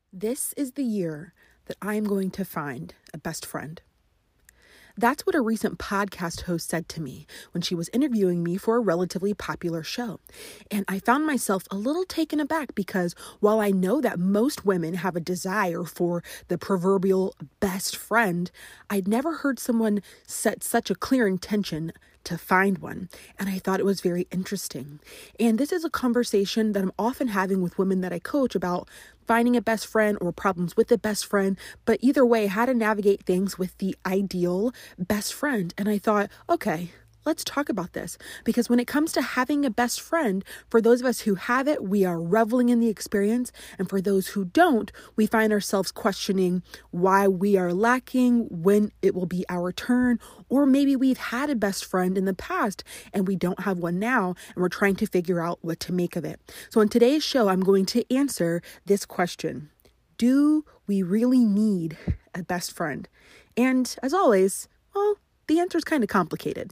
This is the year that I'm going to find a best friend. That's what a recent podcast host said to me when she was interviewing me for a relatively popular show. And I found myself a little taken aback because while I know that most women have a desire for the proverbial best friend, I'd never heard someone set such a clear intention to find one. And I thought it was very interesting. And this is a conversation that I'm often having with women that I coach about finding a best friend or problems with a best friend, but either way, how to navigate things with the ideal best friend. And I thought, okay, let's talk about this, because when it comes to having a best friend, for those of us who have it, we are reveling in the experience. And for those who don't, we find ourselves questioning why we are lacking, when it will be our turn, or maybe we've had a best friend in the past and we don't have one now, and we're trying to figure out what to make of it. So in today's show, I'm going to answer this question. Do we really need a best friend? And as always, well, the answer is kind of complicated.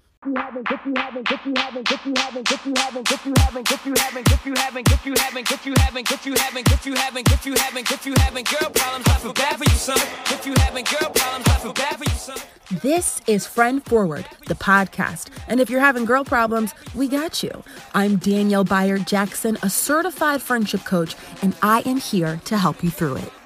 This is Friend Forward, the podcast. And if you're having girl problems, we got you. I'm Danielle Bayard Jackson, a certified friendship coach, and I am here to help you through it.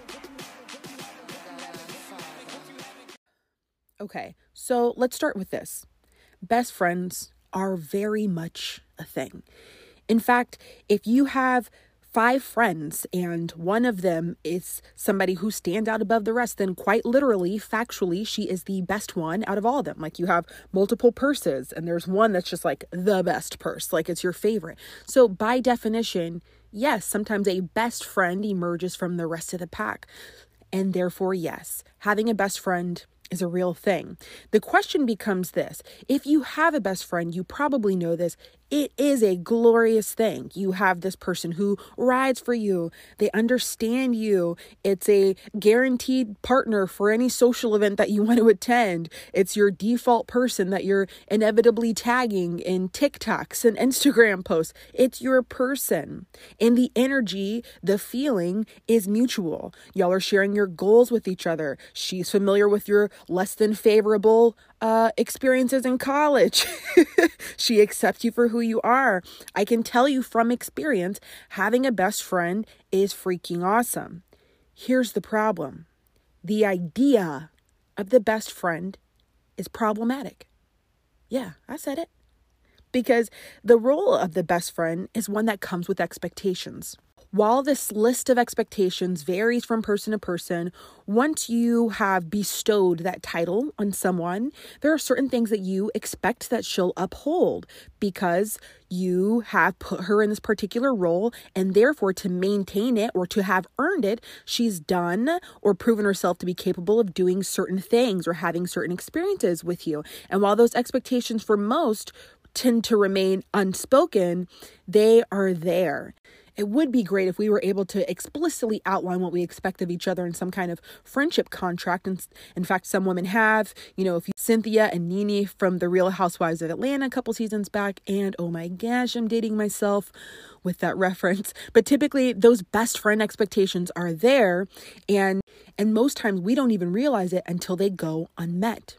Okay, so let's start with this. Best friends are very much a thing. In fact, if you have 5 friends and one of them is somebody who stands out above the rest, then quite literally, factually, she is the best one out of all of them. Like you have multiple purses and there's one that's just like the best purse, like it's your favorite. So by definition, yes, sometimes a best friend emerges from the rest of the pack. And therefore, yes, having a best friend is a real thing. The question becomes this. If you have a best friend, you probably know this. It is a glorious thing. You have this person who rides for you. They understand you. It's a guaranteed partner for any social event that you want to attend. It's your default person that you're inevitably tagging in TikToks and Instagram posts. It's your person. And the energy, the feeling is mutual. Y'all are sharing your goals with each other. She's familiar with your less than favorable experiences in college. She accepts you for who you are. I can tell you from experience, having a best friend is freaking awesome. Here's the problem. The idea of the best friend is problematic. Yeah, I said it. Because the role of the best friend is one that comes with expectations. While this list of expectations varies from person to person, once you have bestowed that title on someone, there are certain things that you expect that she'll uphold because you have put her in this particular role, and therefore to maintain it or to have earned it, she's done or proven herself to be capable of doing certain things or having certain experiences with you. And while those expectations for most tend to remain unspoken, they are there. It would be great if we were able to explicitly outline what we expect of each other in some kind of friendship contract. And in fact, some women have, if you Cynthia and Nene from The Real Housewives of Atlanta a couple seasons back. And oh my gosh, I'm dating myself with that reference. But typically those best friend expectations are there. And most times we don't even realize it until they go unmet.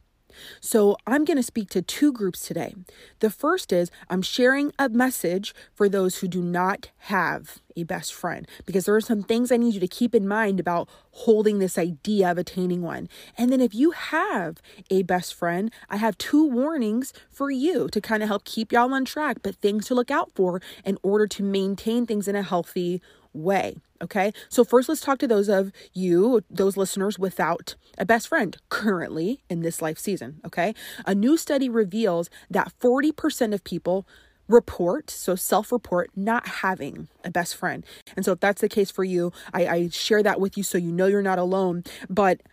So I'm going to speak to 2 groups today. The first is I'm sharing a message for those who do not have a best friend, because there are some things I need you to keep in mind about holding this idea of attaining one. And then if you have a best friend, I have 2 warnings for you to kind of help keep y'all on track, but things to look out for in order to maintain things in a healthy way. Okay. So first, let's talk to those of you, those listeners without a best friend currently in this life season. Okay. A new study reveals that 40% of people self-report not having a best friend. And so if that's the case for you, I share that with you so you know you're not alone. But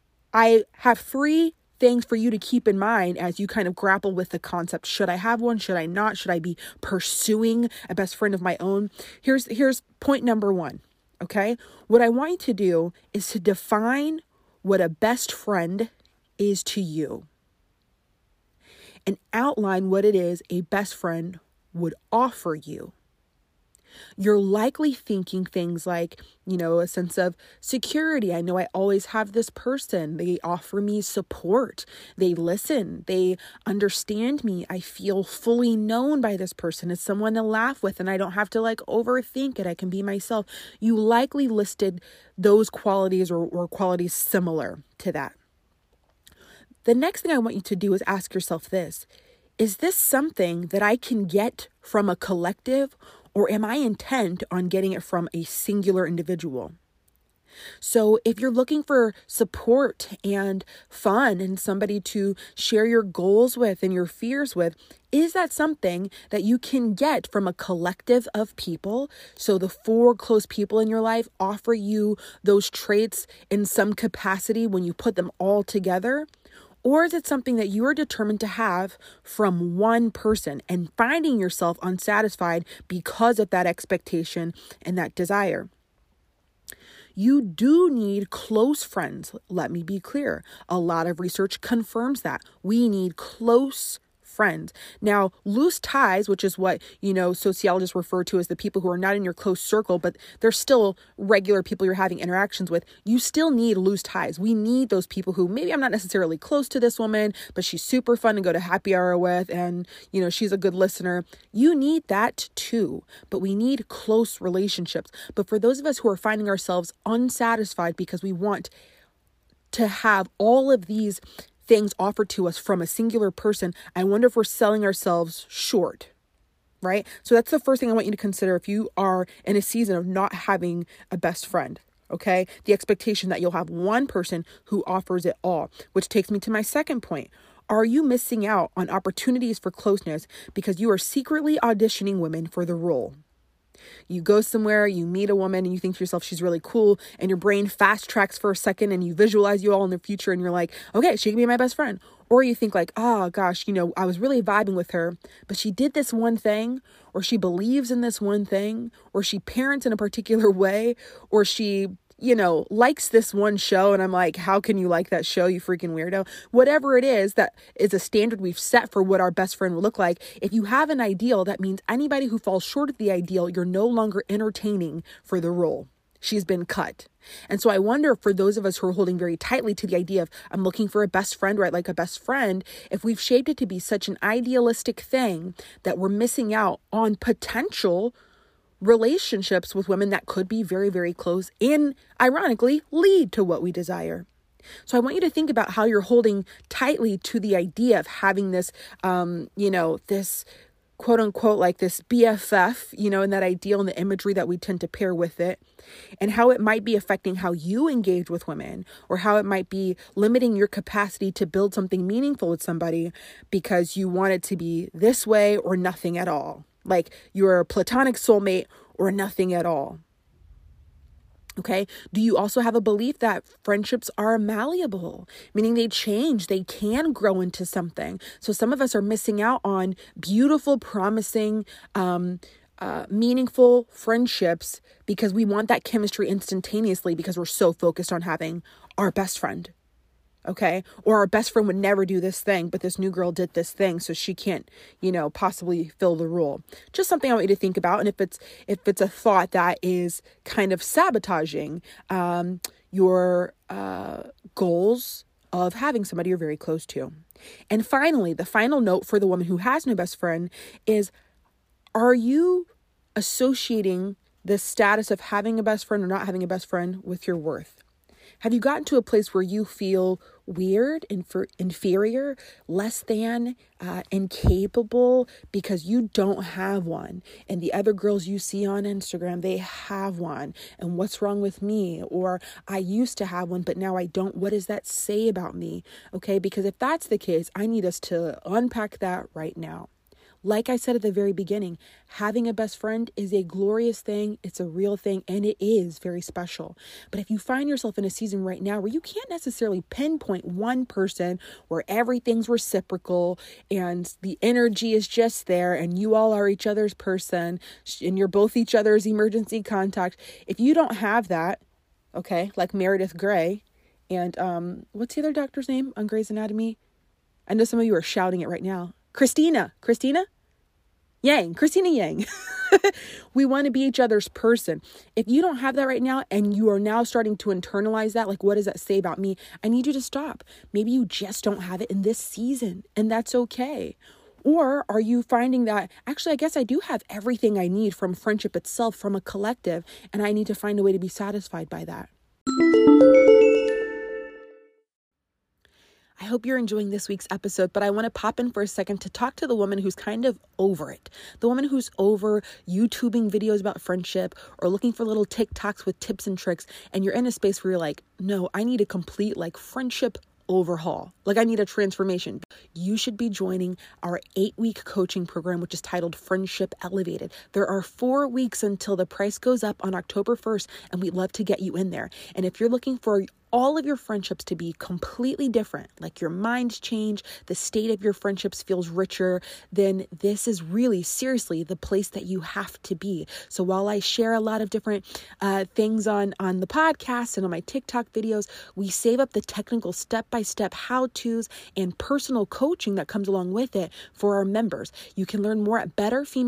I have 3 things for you to keep in mind as you kind of grapple with the concept. Should I have one? Should I not? Should I be pursuing a best friend of my own? Here's point number 1. Okay. What I want you to do is to define what a best friend is to you and outline what it is a best friend would offer you. You're likely thinking things like, a sense of security. I know I always have this person. They offer me support. They listen. They understand me. I feel fully known by this person as someone to laugh with, and I don't have to overthink it. I can be myself. You likely listed those qualities or qualities similar to that. The next thing I want you to do is ask yourself this: is this something that I can get from a collective, or am I intent on getting it from a singular individual? So if you're looking for support and fun and somebody to share your goals with and your fears with, is that something that you can get from a collective of people? So the 4 close people in your life offer you those traits in some capacity when you put them all together? Or is it something that you are determined to have from one person and finding yourself unsatisfied because of that expectation and that desire? You do need close friends. Let me be clear. A lot of research confirms that. We need close friends. Now, loose ties, which is what, sociologists refer to as the people who are not in your close circle, but they're still regular people you're having interactions with. You still need loose ties. We need those people who maybe I'm not necessarily close to this woman, but she's super fun to go to happy hour with, and, she's a good listener. You need that too, but we need close relationships. But for those of us who are finding ourselves unsatisfied because we want to have all of these things offered to us from a singular person, I wonder if we're selling ourselves short, right? So that's the first thing I want you to consider if you are in a season of not having a best friend, okay? The expectation that you'll have one person who offers it all, which takes me to my second point. Are you missing out on opportunities for closeness because you are secretly auditioning women for the role? You go somewhere, you meet a woman, and you think to yourself, she's really cool, and your brain fast tracks for a second, and you visualize you all in the future, and you're like, okay, she can be my best friend. Or you think oh gosh, I was really vibing with her, but she did this one thing, or she believes in this one thing, or she parents in a particular way, or she likes this one show. And I'm like, how can you like that show, you freaking weirdo? Whatever it is that is a standard we've set for what our best friend will look like. If you have an ideal, that means anybody who falls short of the ideal, you're no longer entertaining for the role. She's been cut. And so I wonder, for those of us who are holding very tightly to the idea of I'm looking for a best friend, or I'd like a best friend, if we've shaped it to be such an idealistic thing that we're missing out on potential relationships with women that could be very, very close and ironically lead to what we desire. So I want you to think about how you're holding tightly to the idea of having this, this quote unquote, this BFF, and that ideal and the imagery that we tend to pair with it, and how it might be affecting how you engage with women, or how it might be limiting your capacity to build something meaningful with somebody because you want it to be this way or nothing at all. Like your platonic soulmate or nothing at all. Okay. Do you also have a belief that friendships are malleable, meaning they change, they can grow into something? So some of us are missing out on beautiful, promising, meaningful friendships because we want that chemistry instantaneously because we're so focused on having our best friend. Okay. Or our best friend would never do this thing, but this new girl did this thing, so she can't, possibly fill the role. Just something I want you to think about. And if it's a thought that is kind of sabotaging your goals of having somebody you're very close to. And finally, the final note for the woman who has no best friend is, are you associating the status of having a best friend or not having a best friend with your worth? Have you gotten to a place where you feel weird, inferior, less than, incapable because you don't have one, and the other girls you see on Instagram, they have one, and what's wrong with me? Or I used to have one, but now I don't. What does that say about me? Okay, because if that's the case, I need us to unpack that right now. Like I said at the very beginning, having a best friend is a glorious thing. It's a real thing, and it is very special. But if you find yourself in a season right now where you can't necessarily pinpoint one person where everything's reciprocal and the energy is just there and you all are each other's person and you're both each other's emergency contact, if you don't have that, okay, like Meredith Grey and what's the other doctor's name on Grey's Anatomy? I know some of you are shouting it right now. Christina. Yang, Christina Yang. We want to be each other's person. If you don't have that right now and you are now starting to internalize that, like, what does that say about me? I need you to stop. Maybe you just don't have it in this season, and that's okay. Or are you finding that, actually, I guess I do have everything I need from friendship itself, from a collective, and I need to find a way to be satisfied by that. I hope you're enjoying this week's episode, but I want to pop in for a second to talk to the woman who's kind of over it. The woman who's over YouTubing videos about friendship or looking for little TikToks with tips and tricks. And you're in a space where you're like, no, I need a complete friendship overhaul. I need a transformation. You should be joining our 8-week coaching program, which is titled Friendship Elevated. There are 4 weeks until the price goes up on October 1st, and we'd love to get you in there. And if you're looking for all of your friendships to be completely different, like your minds change, the state of your friendships feels richer, then this is really seriously the place that you have to be. So while I share a lot of different things on the podcast and on my TikTok videos, we save up the technical step-by-step how-tos and personal coaching that comes along with it for our members. You can learn more at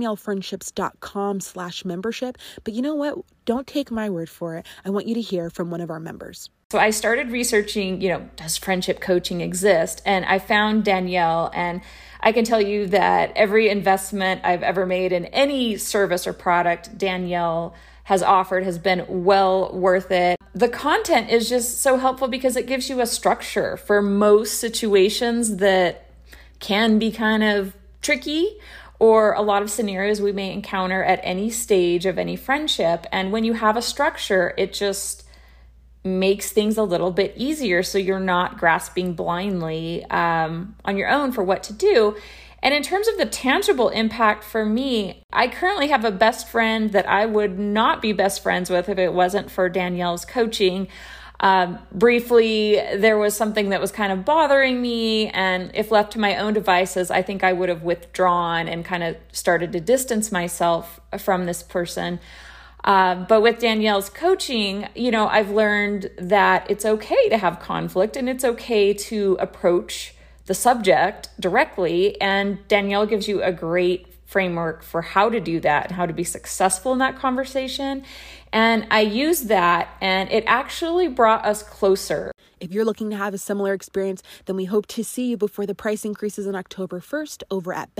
betterfemalefriendships.com/membership. But you know what? Don't take my word for it. I want you to hear from one of our members. So I started researching, does friendship coaching exist? And I found Danielle, and I can tell you that every investment I've ever made in any service or product Danielle has offered has been well worth it. The content is just so helpful because it gives you a structure for most situations that can be kind of tricky, or a lot of scenarios we may encounter at any stage of any friendship. And when you have a structure, it just makes things a little bit easier, so you're not grasping blindly on your own for what to do. And in terms of the tangible impact for me, I currently have a best friend that I would not be best friends with if it wasn't for Danielle's coaching. Briefly, there was something that was kind of bothering me, and if left to my own devices, I think I would have withdrawn and kind of started to distance myself from this person. But with Danielle's coaching, I've learned that it's okay to have conflict and it's okay to approach the subject directly. And Danielle gives you a great framework for how to do that and how to be successful in that conversation. And I used that, and it actually brought us closer. If you're looking to have a similar experience, then we hope to see you before the price increases on October 1st over at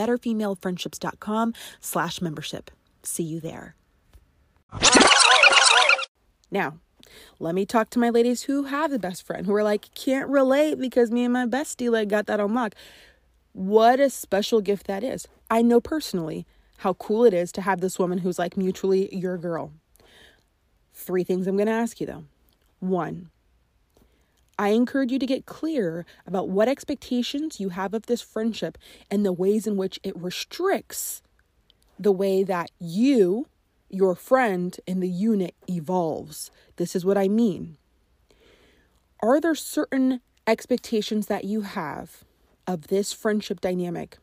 betterfemalefriendships.com/membership. See you there. Now, let me talk to my ladies who have the best friend, who are like, can't relate because me and my bestie got that on lock. What a special gift that is. I know personally how cool it is to have this woman who's mutually your girl. 3 things I'm going to ask you though. 1, I encourage you to get clear about what expectations you have of this friendship and the ways in which it restricts the way that you, your friend, and the unit evolves. This is what I mean. Are there certain expectations that you have of this friendship dynamic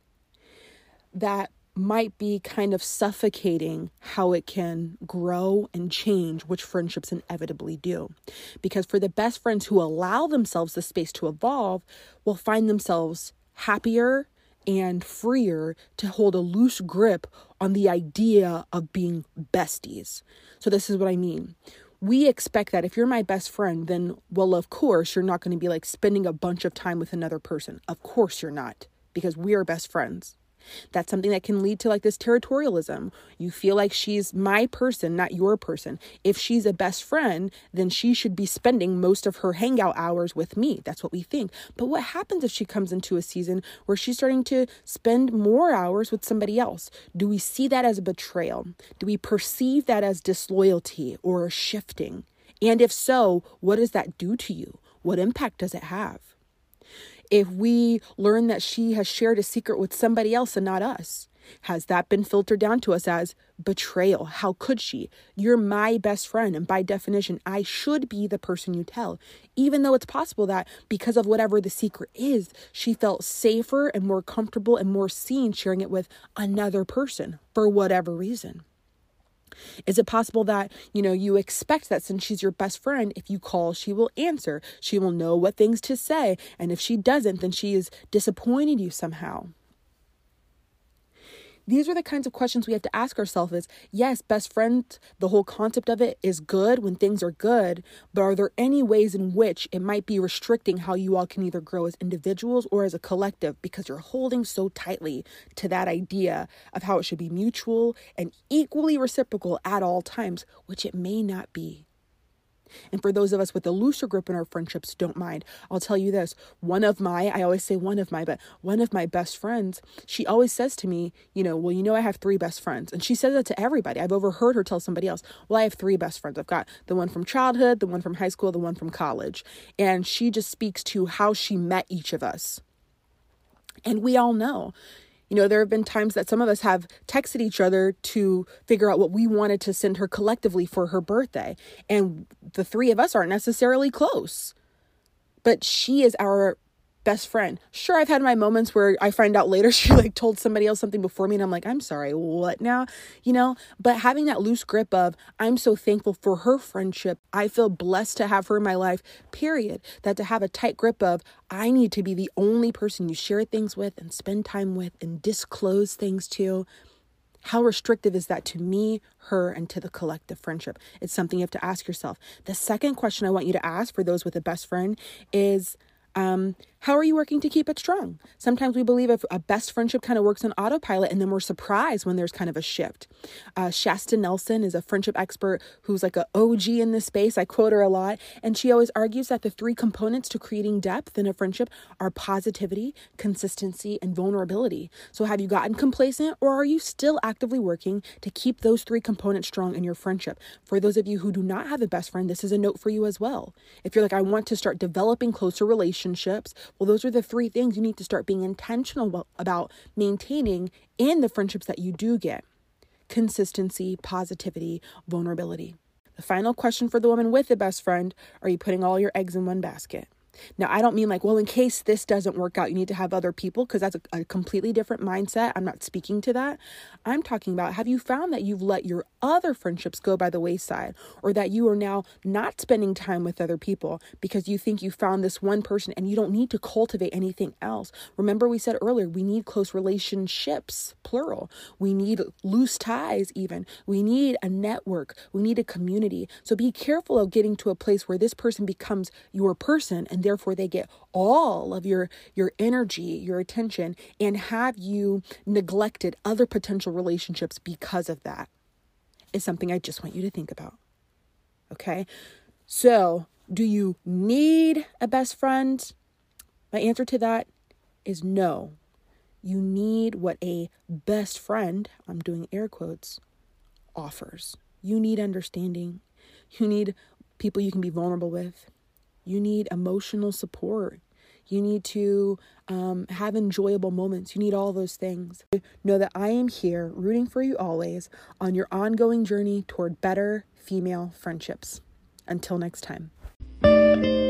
that might be kind of suffocating how it can grow and change, which friendships inevitably do? Because for the best friends who allow themselves the space to evolve will find themselves happier and freer to hold a loose grip on the idea of being besties. So this is what I mean. We expect that if you're my best friend, then, well, of course, you're not going to be spending a bunch of time with another person. Of course you're not, because we are best friends. That's something that can lead to this territorialism. You feel like she's my person, not your person. If she's a best friend, then she should be spending most of her hangout hours with me. That's what we think. But what happens if she comes into a season where she's starting to spend more hours with somebody else? Do we see that as a betrayal? Do we perceive that as disloyalty or a shifting? And if so, what does that do to you? What impact does it have? If we learn that she has shared a secret with somebody else and not us, has that been filtered down to us as betrayal? How could she? You're my best friend, and by definition, I should be the person you tell, even though it's possible that because of whatever the secret is, she felt safer and more comfortable and more seen sharing it with another person for whatever reason. Is it possible that, you expect that since she's your best friend, if you call, she will answer, she will know what things to say, and if she doesn't, then she has disappointed you somehow? These are the kinds of questions we have to ask ourselves is, yes, best friend, the whole concept of it is good when things are good, but are there any ways in which it might be restricting how you all can either grow as individuals or as a collective because you're holding so tightly to that idea of how it should be mutual and equally reciprocal at all times, which it may not be. And for those of us with a looser grip in our friendships, don't mind. I'll tell you this, I always say one of my best friends, she always says to me, I have 3 best friends. And she says that to everybody. I've overheard her tell somebody else, I have 3 best friends. I've got the one from childhood, the one from high school, the one from college. And she just speaks to how she met each of us. And we all know. There have been times that some of us have texted each other to figure out what we wanted to send her collectively for her birthday. And the 3 of us aren't necessarily close, but she is our best friend. Sure, I've had my moments where I find out later she told somebody else something before me and I'm like, I'm sorry, what now? But having that loose grip of, I'm so thankful for her friendship. I feel blessed to have her in my life, period. That to have a tight grip of, I need to be the only person you share things with and spend time with and disclose things to. How restrictive is that to me, her, and to the collective friendship? It's something you have to ask yourself. The second question I want you to ask for those with a best friend is, how are you working to keep it strong? Sometimes we believe if a best friendship kind of works on autopilot and then we're surprised when there's kind of a shift. Shasta Nelson is a friendship expert who's like an OG in this space. I quote her a lot. And she always argues that the 3 components to creating depth in a friendship are positivity, consistency, and vulnerability. So have you gotten complacent or are you still actively working to keep those 3 components strong in your friendship? For those of you who do not have a best friend, this is a note for you as well. If you're like, I want to start developing closer relationships, well, those are the 3 things you need to start being intentional about maintaining in the friendships that you do get. Consistency, positivity, vulnerability. The final question for the woman with a best friend, are you putting all your eggs in one basket? Now, I don't mean in case this doesn't work out, you need to have other people, because that's a completely different mindset. I'm not speaking to that. I'm talking about, have you found that you've let your other friendships go by the wayside, or that you are now not spending time with other people because you think you found this one person and you don't need to cultivate anything else? Remember, we said earlier, we need close relationships, plural. We need loose ties even. We need a network. We need a community. So be careful of getting to a place where this person becomes your person and therefore they get all of your energy, your attention, and have you neglected other potential relationships because of that. Is something I just want you to think about. Okay? So, do you need a best friend? My answer to that is no. You need what a best friend, I'm doing air quotes, offers. You need understanding. You need people you can be vulnerable with. You need emotional support. You need to have enjoyable moments. You need all those things. Know that I am here rooting for you always on your ongoing journey toward better female friendships. Until next time.